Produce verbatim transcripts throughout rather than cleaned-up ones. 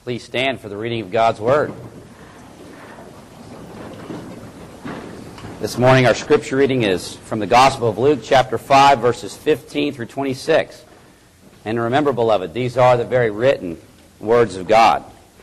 Please stand for the reading of God's Word. This morning our scripture reading is from the Gospel of Luke, chapter five, verses fifteen through twenty-six. And remember, beloved, these are the very written words of God.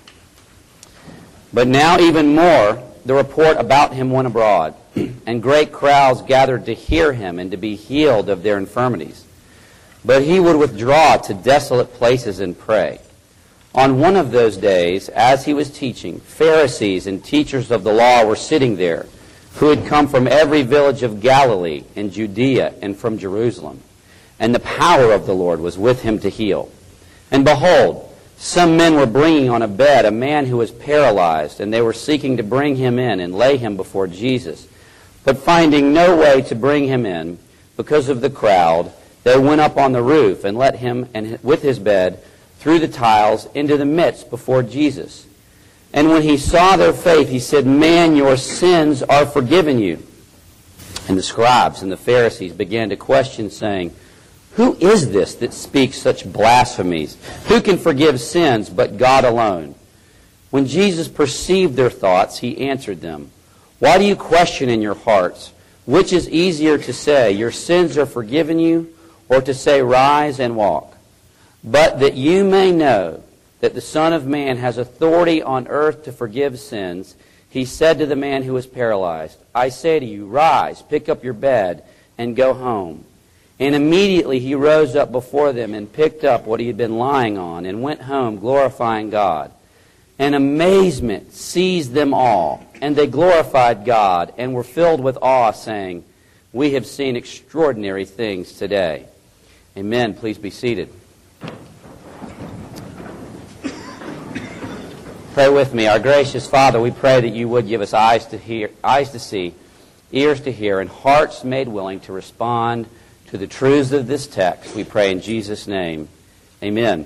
But now even more, the report about him went abroad, and great crowds gathered to hear him and to be healed of their infirmities. But he would withdraw to desolate places and pray. On one of those days, as he was teaching, Pharisees and teachers of the law were sitting there, who had come from every village of Galilee and Judea and from Jerusalem. And the power of the Lord was with him to heal. And behold, some men were bringing on a bed a man who was paralyzed, and they were seeking to bring him in and lay him before Jesus. But finding no way to bring him in, because of the crowd, they went up on the roof and let him, and with his bed, through the tiles into the midst before Jesus. And when he saw their faith, he said, "Man, your sins are forgiven you." And the scribes and the Pharisees began to question, saying, "Who is this that speaks such blasphemies? Who can forgive sins but God alone?" When Jesus perceived their thoughts, he answered them, "Why do you question in your hearts? Which is easier to say, 'Your sins are forgiven you,' or to say, 'Rise and walk'? But that you may know that the Son of Man has authority on earth to forgive sins, he said to the man who was paralyzed, 'I say to you, rise, pick up your bed, and go home.' And immediately he rose up before them and picked up what he had been lying on and went home glorifying God. And amazement seized them all, and they glorified God and were filled with awe, saying, 'We have seen extraordinary things today.'" Amen. Please be seated. Pray with me. Our gracious Father, we pray that you would give us eyes to hear, eyes to see, ears to hear, and hearts made willing to respond to the truths of this text. We pray in Jesus' name. Amen.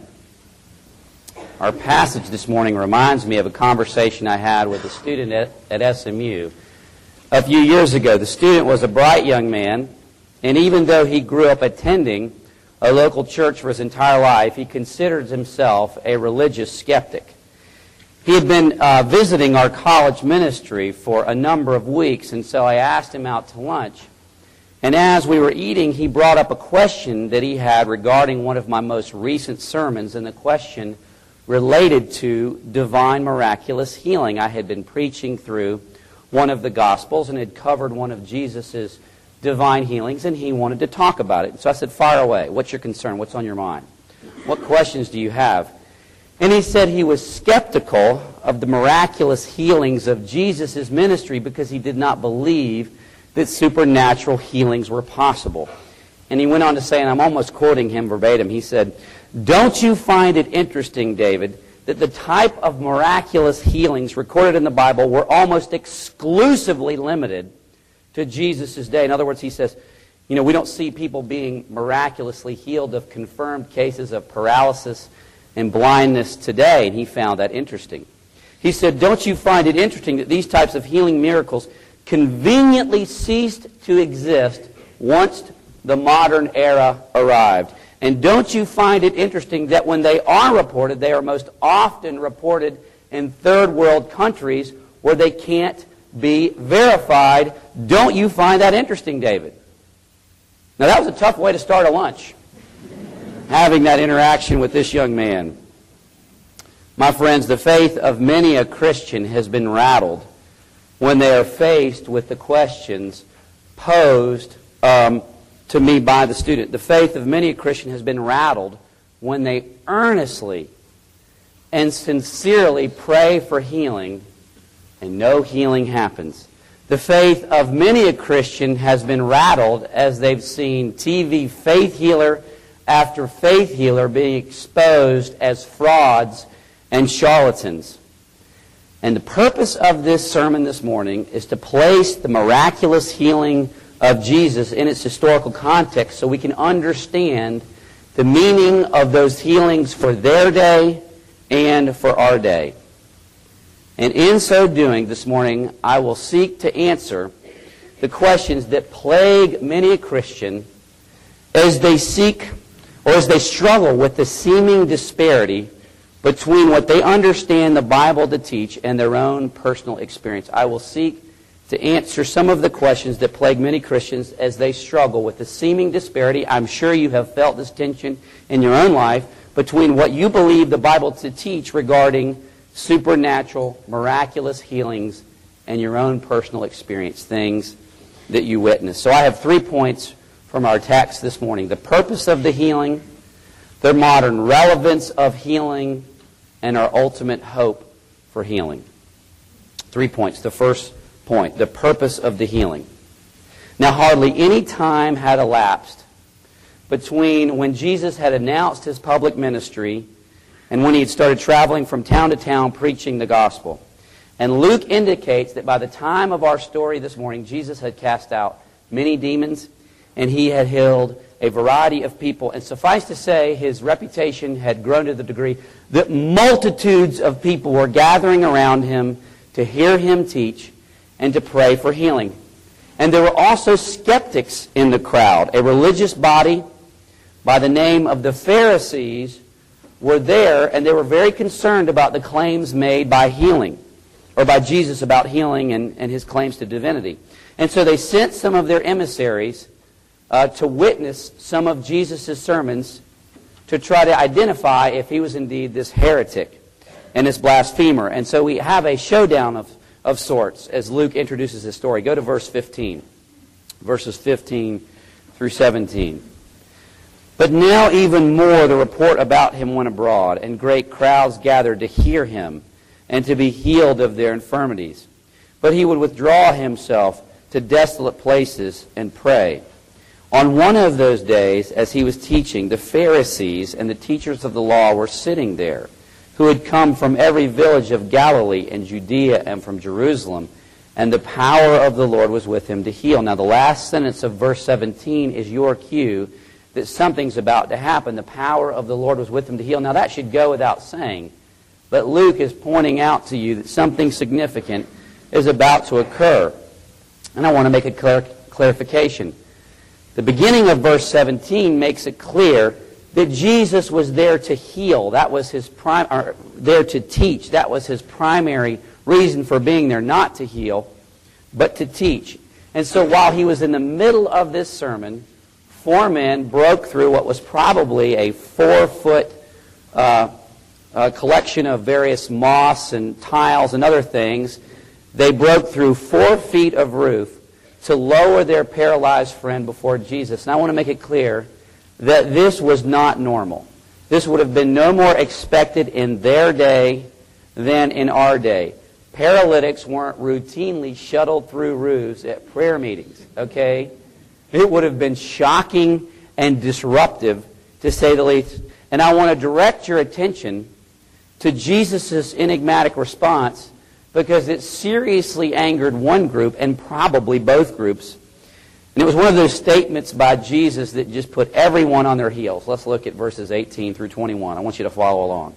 Our passage this morning reminds me of a conversation I had with a student at, at S M U a few years ago. The student was a bright young man, and even though he grew up attending a local church for his entire life, he considered himself a religious skeptic. He had been uh, visiting our college ministry for a number of weeks, and so I asked him out to lunch. And as we were eating, he brought up a question that he had regarding one of my most recent sermons, and the question related to divine miraculous healing. I had been preaching through one of the Gospels and had covered one of Jesus' divine healings, and he wanted to talk about it. So I said, "Fire away. What's your concern? What's on your mind? What questions do you have?" And he said he was skeptical of the miraculous healings of Jesus' ministry because he did not believe that supernatural healings were possible. And he went on to say, and I'm almost quoting him verbatim, he said, "Don't you find it interesting, David, that the type of miraculous healings recorded in the Bible were almost exclusively limited to Jesus' day?" In other words, he says, you know, we don't see people being miraculously healed of confirmed cases of paralysis and blindness today, and he found that interesting. He said, "Don't you find it interesting that these types of healing miracles conveniently ceased to exist once the modern era arrived? And don't you find it interesting that when they are reported, they are most often reported in third world countries where they can't be verified? Don't you find that interesting, David?" Now that was a tough way to start a lunch, having that interaction with this young man. My friends, the faith of many a Christian has been rattled when they are faced with the questions posed um, to me by the student. The faith of many a Christian has been rattled when they earnestly and sincerely pray for healing and no healing happens. The faith of many a Christian has been rattled as they've seen T V faith healer after faith healer being exposed as frauds and charlatans. And the purpose of this sermon this morning is to place the miraculous healing of Jesus in its historical context so we can understand the meaning of those healings for their day and for our day. And in so doing this morning, I will seek to answer the questions that plague many a Christian as they seek or as they struggle with the seeming disparity between what they understand the Bible to teach and their own personal experience. I will seek to answer some of the questions that plague many Christians as they struggle with the seeming disparity. I'm sure you have felt this tension in your own life between what you believe the Bible to teach regarding supernatural, miraculous healings and your own personal experience, things that you witness. So I have three points from our text this morning: the purpose of the healing, the modern relevance of healing, and our ultimate hope for healing. Three points. The first point, the purpose of the healing. Now, hardly any time had elapsed between when Jesus had announced his public ministry and when he had started traveling from town to town preaching the gospel. And Luke indicates that by the time of our story this morning, Jesus had cast out many demons and he had healed a variety of people. And suffice to say, his reputation had grown to the degree that multitudes of people were gathering around him to hear him teach and to pray for healing. And there were also skeptics in the crowd. A religious body by the name of the Pharisees were there, and they were very concerned about the claims made by healing, or by Jesus about healing and, and his claims to divinity. And so they sent some of their emissaries uh, to witness some of Jesus' sermons to try to identify if he was indeed this heretic and this blasphemer. And so we have a showdown of, of sorts as Luke introduces his story. Go to verse fifteen, verses fifteen through seventeen. But now even more the report about him went abroad, and great crowds gathered to hear him and to be healed of their infirmities. But he would withdraw himself to desolate places and pray. On one of those days, as he was teaching, the Pharisees and the teachers of the law were sitting there, who had come from every village of Galilee and Judea and from Jerusalem, and the power of the Lord was with him to heal. Now the last sentence of verse seventeen is your cue that something's about to happen. The power of the Lord was with him to heal. Now that should go without saying, but Luke is pointing out to you that something significant is about to occur. And I want to make a clar- clarification. The beginning of verse seventeen makes it clear that Jesus was there to heal. That was his prime, or there to teach. That was his primary reason for being there, not to heal, but to teach. And so while he was in the middle of this sermon, four men broke through what was probably a four-foot uh, uh, collection of various moss and tiles and other things. They broke through four feet of roof to lower their paralyzed friend before Jesus. And I want to make it clear that this was not normal. This would have been no more expected in their day than in our day. Paralytics weren't routinely shuttled through roofs at prayer meetings, okay? It would have been shocking and disruptive, to say the least. And I want to direct your attention to Jesus' enigmatic response, because it seriously angered one group and probably both groups. And it was one of those statements by Jesus that just put everyone on their heels. Let's look at verses eighteen through twenty-one. I want you to follow along.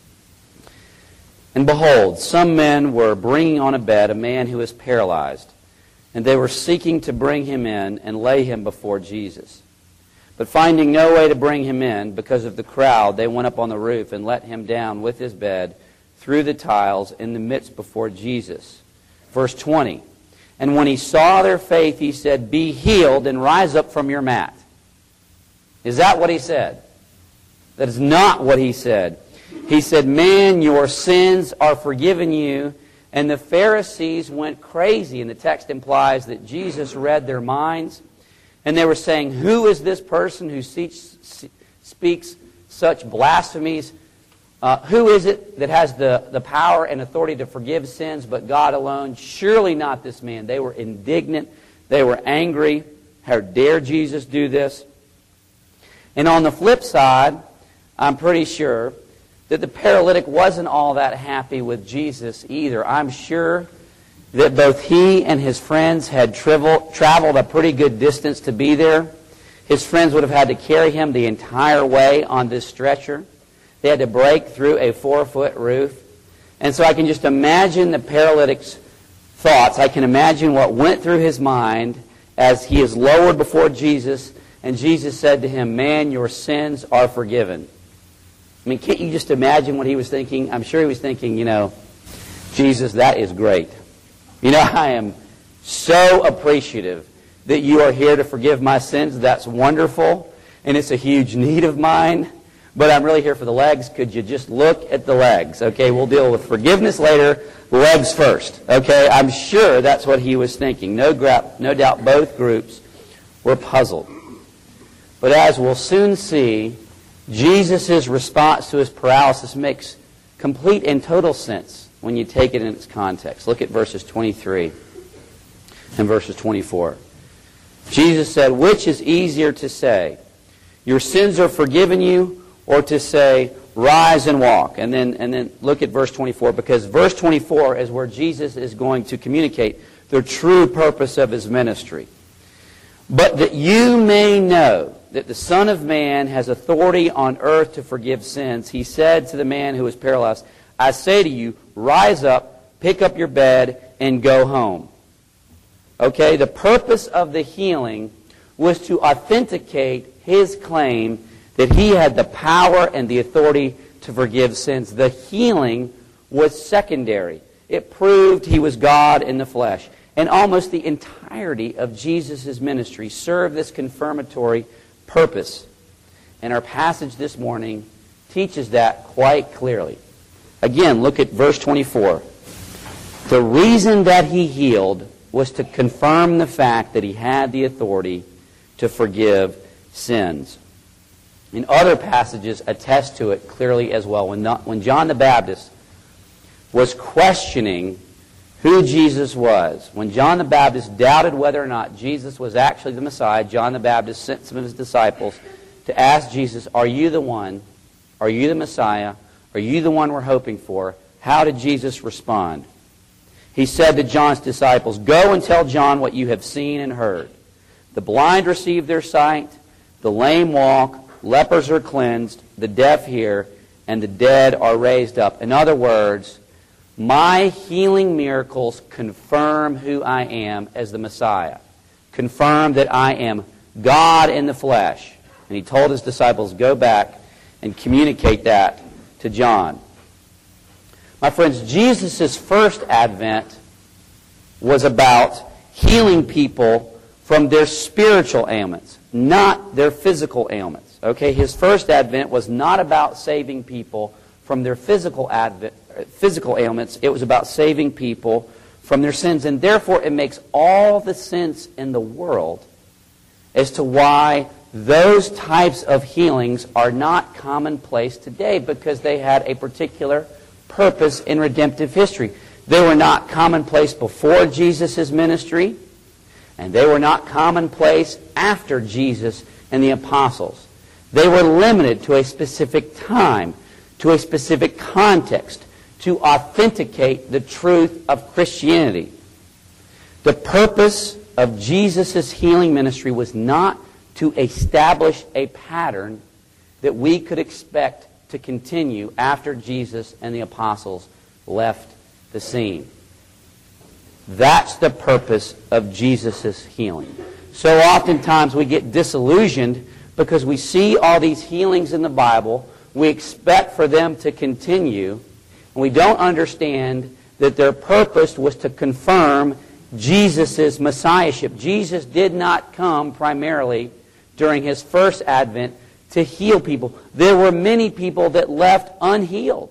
And behold, some men were bringing on a bed a man who was paralyzed, and they were seeking to bring him in and lay him before Jesus. But finding no way to bring him in because of the crowd, they went up on the roof and let him down with his bed through the tiles in the midst before Jesus. Verse twenty. And when he saw their faith, he said, "Be healed and rise up from your mat." Is that what he said? That is not what he said. He said, "Man, your sins are forgiven you." And the Pharisees went crazy. And the text implies that Jesus read their minds. And they were saying, "Who is this person who speaks such blasphemies? Uh, who is it that has the, the power and authority to forgive sins but God alone? Surely not this man." They were indignant. They were angry. How dare Jesus do this? And on the flip side, I'm pretty sure that the paralytic wasn't all that happy with Jesus either. I'm sure that both he and his friends had travel, traveled a pretty good distance to be there. His friends would have had to carry him the entire way on this stretcher. They had to break through a four-foot roof. And so I can just imagine the paralytic's thoughts. I can imagine what went through his mind as he is lowered before Jesus, and Jesus said to him, "Man, your sins are forgiven." I mean, can't you just imagine what he was thinking? I'm sure he was thinking, you know, Jesus, that is great. You know, I am so appreciative that you are here to forgive my sins. That's wonderful, and it's a huge need of mine. But I'm really here for the legs. Could you just look at the legs? Okay, we'll deal with forgiveness later. Legs first. Okay, I'm sure that's what he was thinking. No, gra- no doubt both groups were puzzled. But as we'll soon see, Jesus' response to his paralysis makes complete and total sense when you take it in its context. Look at verses twenty-three and verses twenty-four. Jesus said, which is easier to say, your sins are forgiven you, or to say, rise and walk? And then, and then look at verse twenty-four, because verse twenty-four is where Jesus is going to communicate the true purpose of his ministry. But that you may know that the Son of Man has authority on earth to forgive sins, he said to the man who was paralyzed, I say to you, rise up, pick up your bed, and go home. Okay, the purpose of the healing was to authenticate his claim that he had the power and the authority to forgive sins. The healing was secondary. It proved he was God in the flesh. And almost the entirety of Jesus' ministry served this confirmatory purpose. And our passage this morning teaches that quite clearly. Again, look at verse twenty-four. The reason that he healed was to confirm the fact that he had the authority to forgive sins. And other passages attest to it clearly as well. When, not, when John the Baptist was questioning who Jesus was, when John the Baptist doubted whether or not Jesus was actually the Messiah, John the Baptist sent some of his disciples to ask Jesus, are you the one? Are you the Messiah? Are you the one we're hoping for? How did Jesus respond? He said to John's disciples, go and tell John what you have seen and heard. The blind receive their sight, the lame walk, lepers are cleansed, the deaf hear, and the dead are raised up. In other words, my healing miracles confirm who I am as the Messiah. Confirm that I am God in the flesh. And he told his disciples, go back and communicate that to John. My friends, Jesus' first advent was about healing people from their spiritual ailments, not their physical ailments. Okay, his first advent was not about saving people from their physical advent, physical ailments. It was about saving people from their sins. And therefore, it makes all the sense in the world as to why those types of healings are not commonplace today, because they had a particular purpose in redemptive history. They were not commonplace before Jesus' ministry, and they were not commonplace after Jesus and the apostles. They were limited to a specific time, to a specific context, to authenticate the truth of Christianity. The purpose of Jesus' healing ministry was not to establish a pattern that we could expect to continue after Jesus and the apostles left the scene. That's the purpose of Jesus' healing. So oftentimes we get disillusioned because we see all these healings in the Bible, we expect for them to continue, and we don't understand that their purpose was to confirm Jesus' messiahship. Jesus did not come primarily during his first advent to heal people. There were many people that left unhealed.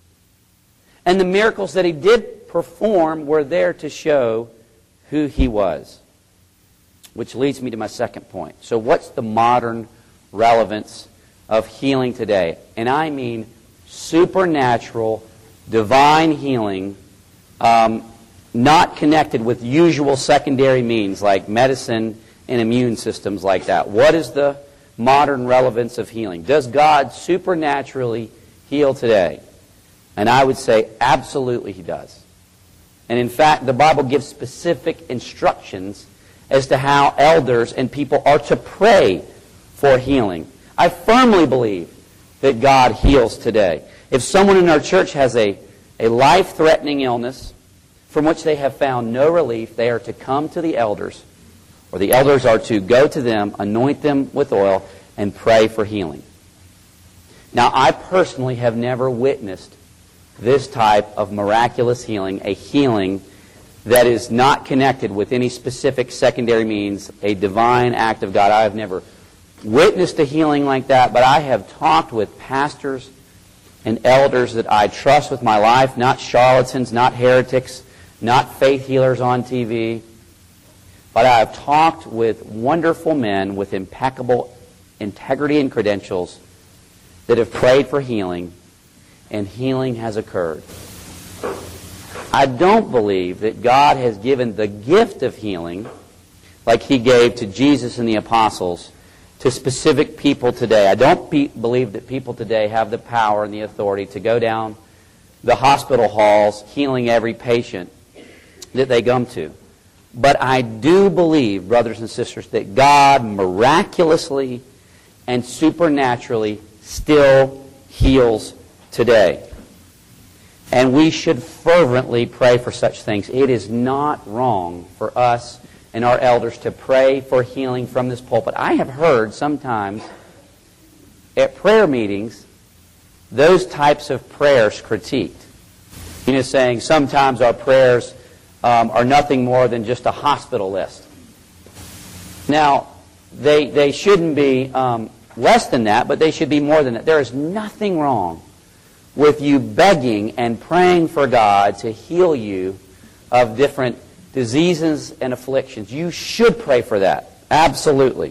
And the miracles that he did perform were there to show who he was. Which leads me to my second point. So what's the modern relevance of healing today? And I mean supernatural, divine healing, um, not connected with usual secondary means like medicine and immune systems like that. What is the modern relevance of healing? Does God supernaturally heal today? And I would say absolutely he does. And in fact, the Bible gives specific instructions as to how elders and people are to pray for healing. I firmly believe that God heals today. If someone in our church has a, a life-threatening illness from which they have found no relief, they are to come to the elders, or the elders are to go to them, anoint them with oil, and pray for healing. Now, I personally have never witnessed this type of miraculous healing, a healing that is not connected with any specific secondary means, a divine act of God. I have never witnessed a healing like that, but I have talked with pastors and elders that I trust with my life, not charlatans, not heretics, not faith healers on T V, but I have talked with wonderful men with impeccable integrity and credentials that have prayed for healing, and healing has occurred. I don't believe that God has given the gift of healing like He gave to Jesus and the apostles to specific people today. I don't be, believe that people today have the power and the authority to go down the hospital halls healing every patient that they come to. But I do believe, brothers and sisters, that God miraculously and supernaturally still heals today. And we should fervently pray for such things. It is not wrong for us and our elders to pray for healing from this pulpit. I have heard sometimes at prayer meetings those types of prayers critiqued. You know, saying sometimes our prayers um, are nothing more than just a hospital list. Now, they, they shouldn't be um, less than that, but they should be more than that. There is nothing wrong with you begging and praying for God to heal you of different diseases and afflictions. You should pray for that. Absolutely.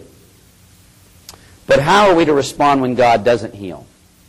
But how are we to respond when God doesn't heal?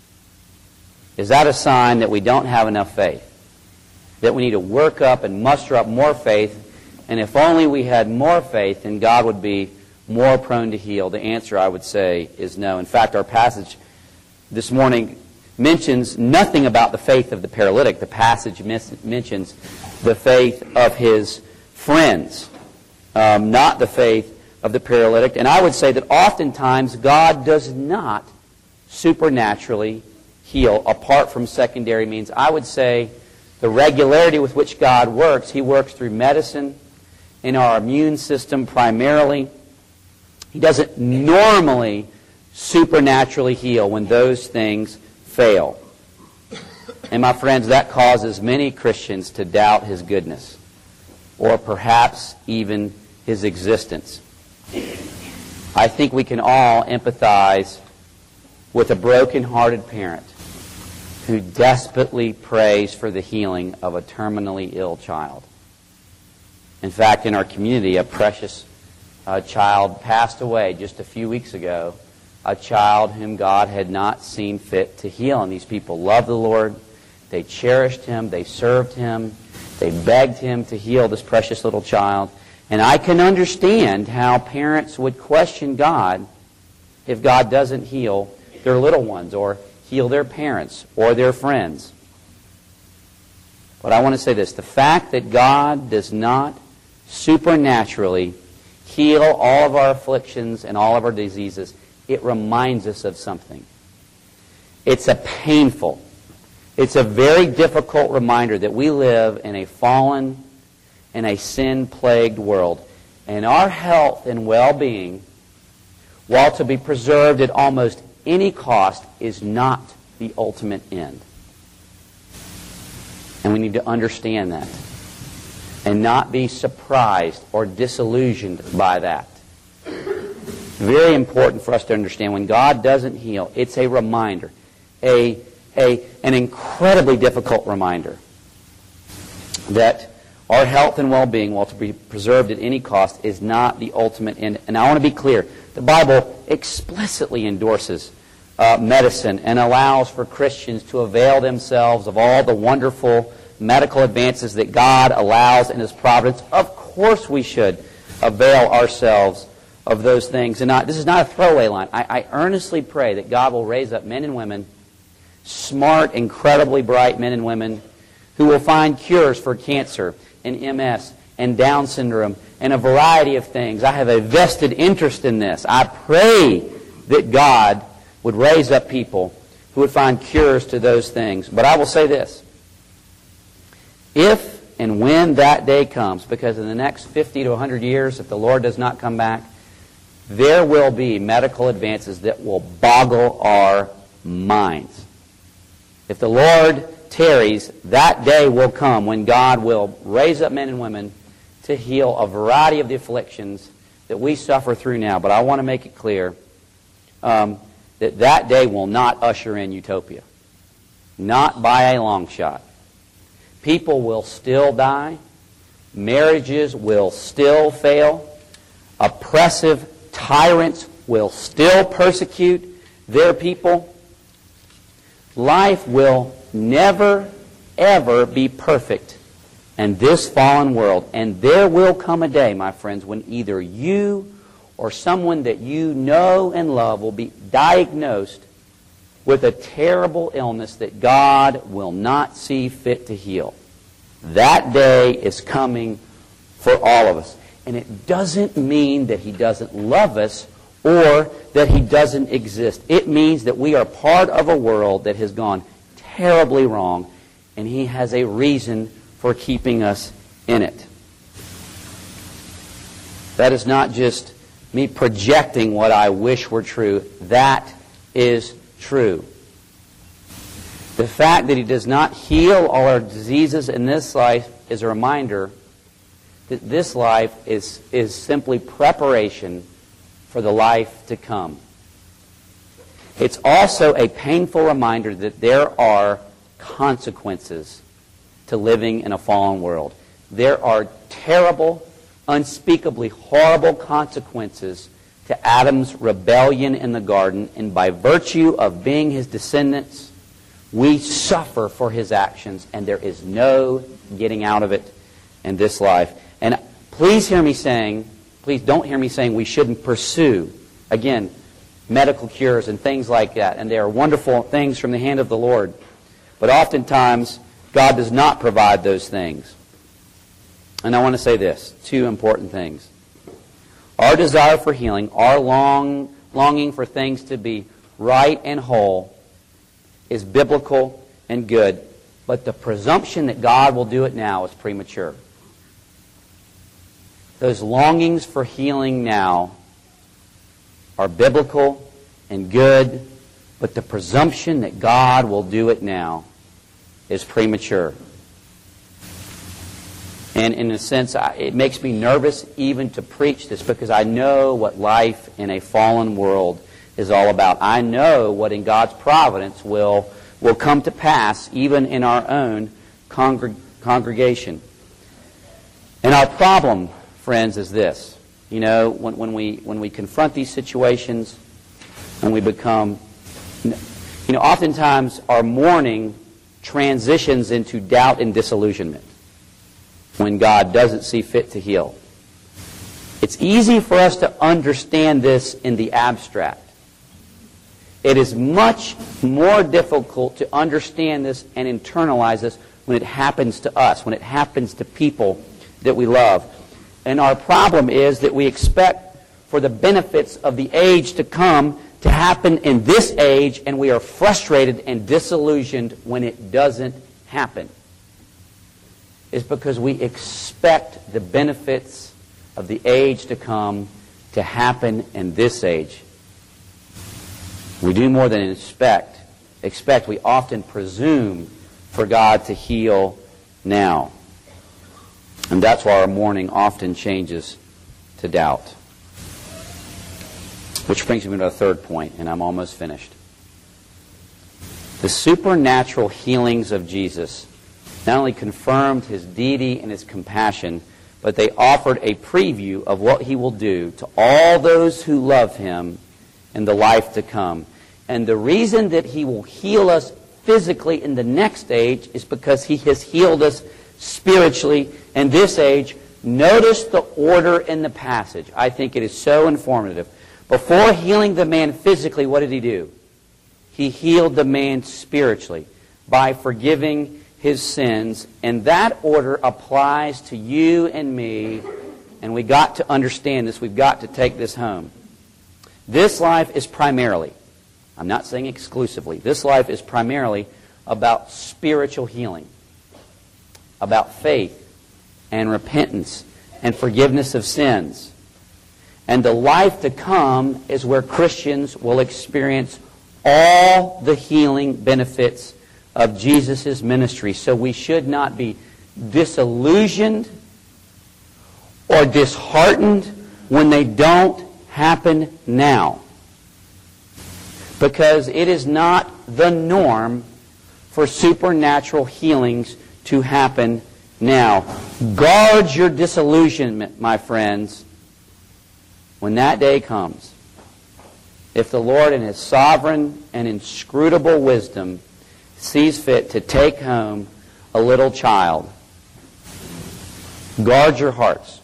Is that a sign that we don't have enough faith? That we need to work up and muster up more faith? And if only we had more faith, then God would be more prone to heal? The answer, I would say, is no. In fact, our passage this morning mentions nothing about the faith of the paralytic. The passage mis- mentions the faith of his friends, um, not the faith of the paralytic. And I would say that oftentimes God does not supernaturally heal apart from secondary means. I would say the regularity with which God works, He works through medicine, in our immune system primarily. He doesn't normally supernaturally heal when those things fail. And my friends, that causes many Christians to doubt His goodness, or perhaps even His existence. I think we can all empathize with a broken-hearted parent who desperately prays for the healing of a terminally ill child. In fact, in our community, a precious uh, child passed away just a few weeks ago, a child whom God had not seen fit to heal. And these people loved the Lord. They cherished Him. They served Him. They begged Him to heal this precious little child. And I can understand how parents would question God if God doesn't heal their little ones or heal their parents or their friends. But I want to say this. The fact that God does not supernaturally heal all of our afflictions and all of our diseases, it reminds us of something. It's a painful, it's a very difficult reminder that we live in a fallen and a sin-plagued world. And our health and well-being, while to be preserved at almost any cost, is not the ultimate end. And we need to understand that and not be surprised or disillusioned by that. Very important for us to understand when God doesn't heal, it's a reminder, a, a, an incredibly difficult reminder that our health and well-being, while to be preserved at any cost, is not the ultimate end. And I want to be clear, the Bible explicitly endorses uh, medicine and allows for Christians to avail themselves of all the wonderful medical advances that God allows in His providence. Of course we should avail ourselves of those things. And not, this is not a throwaway line. I, I earnestly pray that God will raise up men and women, smart, incredibly bright men and women, who will find cures for cancer and M S and Down syndrome and a variety of things. I have a vested interest in this. I pray that God would raise up people who would find cures to those things. But I will say this. If and when that day comes, because in the next fifty to one hundred years, if the Lord does not come back, there will be medical advances that will boggle our minds. If the Lord tarries, that day will come when God will raise up men and women to heal a variety of the afflictions that we suffer through now. But I want to make it clear um, that that day will not usher in utopia. Not by a long shot. People will still die. Marriages will still fail. Oppressive tyrants will still persecute their people. Life will never, ever be perfect in this fallen world. And there will come a day, my friends, when either you or someone that you know and love will be diagnosed with a terrible illness that God will not see fit to heal. That day is coming for all of us. And it doesn't mean that He doesn't love us or that He doesn't exist. It means that we are part of a world that has gone terribly wrong, and He has a reason for keeping us in it. That is not just me projecting what I wish were true. That is true. The fact that He does not heal all our diseases in this life is a reminder that this life is, is simply preparation for the life to come. It's also a painful reminder that there are consequences to living in a fallen world. There are terrible, unspeakably horrible consequences to Adam's rebellion in the garden, and by virtue of being his descendants, we suffer for his actions, and there is no getting out of it in this life. And please hear me saying, please don't hear me saying we shouldn't pursue, again, medical cures and things like that. And they are wonderful things from the hand of the Lord. But oftentimes, God does not provide those things. And I want to say this, two important things. Our desire for healing, our long, longing for things to be right and whole is biblical and good. But the presumption that God will do it now is premature. Those longings for healing now are biblical and good, but the presumption that God will do it now is premature. And in a sense, it makes me nervous even to preach this, because I know what life in a fallen world is all about. I know what in God's providence will, will come to pass even in our own congreg- congregation. And our problem, friends, is this. You know, when, when we when we confront these situations and we become, you know, oftentimes our mourning transitions into doubt and disillusionment when God doesn't see fit to heal. It's easy for us to understand this in the abstract. It is much more difficult to understand this and internalize this when it happens to us, when it happens to people that we love. And our problem is that we expect for the benefits of the age to come to happen in this age, and we are frustrated and disillusioned when it doesn't happen. It's because we expect the benefits of the age to come to happen in this age. We do more than expect. Expect. We often presume for God to heal now. And that's why our mourning often changes to doubt. Which brings me to a third point, and I'm almost finished. The supernatural healings of Jesus not only confirmed His deity and His compassion, but they offered a preview of what He will do to all those who love Him in the life to come. And the reason that He will heal us physically in the next age is because He has healed us spiritually in this age. Notice the order in the passage. I think it is so informative. Before healing the man physically, what did He do? He healed the man spiritually by forgiving his sins. And that order applies to you and me. And we got to understand this. We've got to take this home. This life is primarily, I'm not saying exclusively, this life is primarily about spiritual healing, about faith and repentance and forgiveness of sins. And the life to come is where Christians will experience all the healing benefits of Jesus' ministry. So we should not be disillusioned or disheartened when they don't happen now, because it is not the norm for supernatural healings to happen now. Guard your disillusionment, my friends, when that day comes. If the Lord in His sovereign and inscrutable wisdom sees fit to take home a little child, guard your hearts.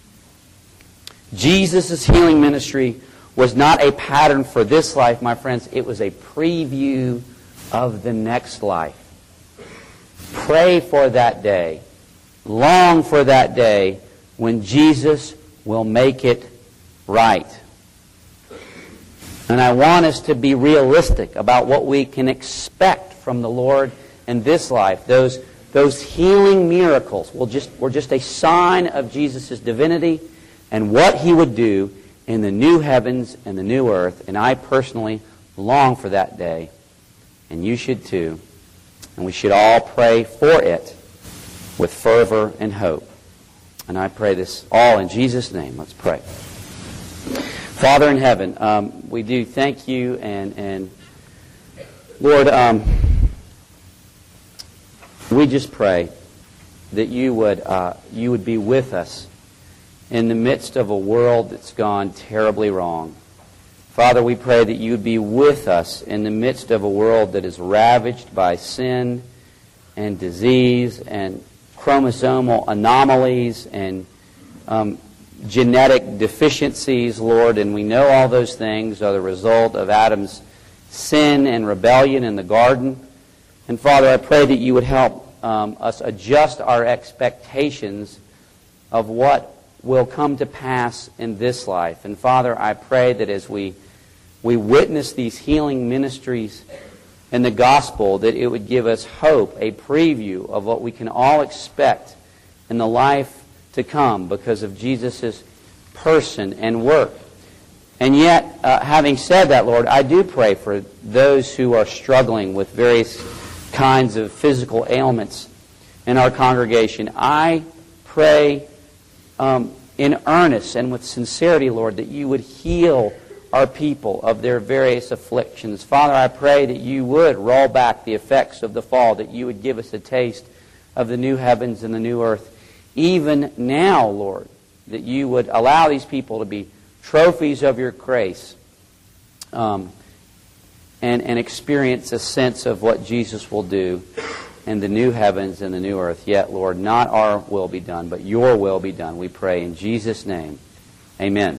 Jesus' healing ministry was not a pattern for this life, my friends. It was a preview of the next life. Pray for that day. Long for that day when Jesus will make it right. And I want us to be realistic about what we can expect from the Lord in this life. Those, those healing miracles will just, were just a sign of Jesus' divinity and what He would do in the new heavens and the new earth. And I personally long for that day. And you should too. And we should all pray for it with fervor and hope. And I pray this all in Jesus' name. Let's pray. Father in heaven, um, we do thank you. And, and Lord, um, we just pray that you would, uh, you would be with us in the midst of a world that's gone terribly wrong. Father, we pray that you would be with us in the midst of a world that is ravaged by sin and disease and chromosomal anomalies and um, genetic deficiencies, Lord. And we know all those things are the result of Adam's sin and rebellion in the garden. And Father, I pray that you would help um, us adjust our expectations of what will come to pass in this life. And Father, I pray that as we we witness these healing ministries in the gospel, that it would give us hope, a preview of what we can all expect in the life to come because of Jesus' person and work. And yet, uh, having said that, Lord, I do pray for those who are struggling with various kinds of physical ailments in our congregation. I pray Um, in earnest and with sincerity, Lord, that you would heal our people of their various afflictions. Father, I pray that you would roll back the effects of the fall, that you would give us a taste of the new heavens and the new earth. Even now, Lord, that you would allow these people to be trophies of your grace um, and, and experience a sense of what Jesus will do in the new heavens and the new earth. Yet, Lord, not our will be done, but your will be done. We pray in Jesus' name. Amen.